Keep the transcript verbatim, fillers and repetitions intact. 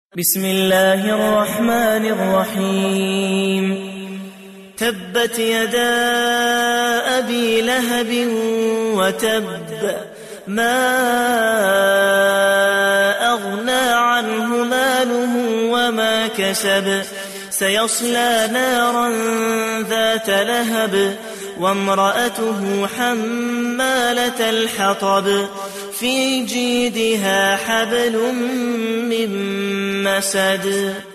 بسم الله الرحمن الرحيم. تبت يدا أبي لهب وتب، ما أغنى عنه ماله وما كسب، سيصلى نارا ذات لهب وامرأته حمالة الحطب، في جيدها حبل من مسد.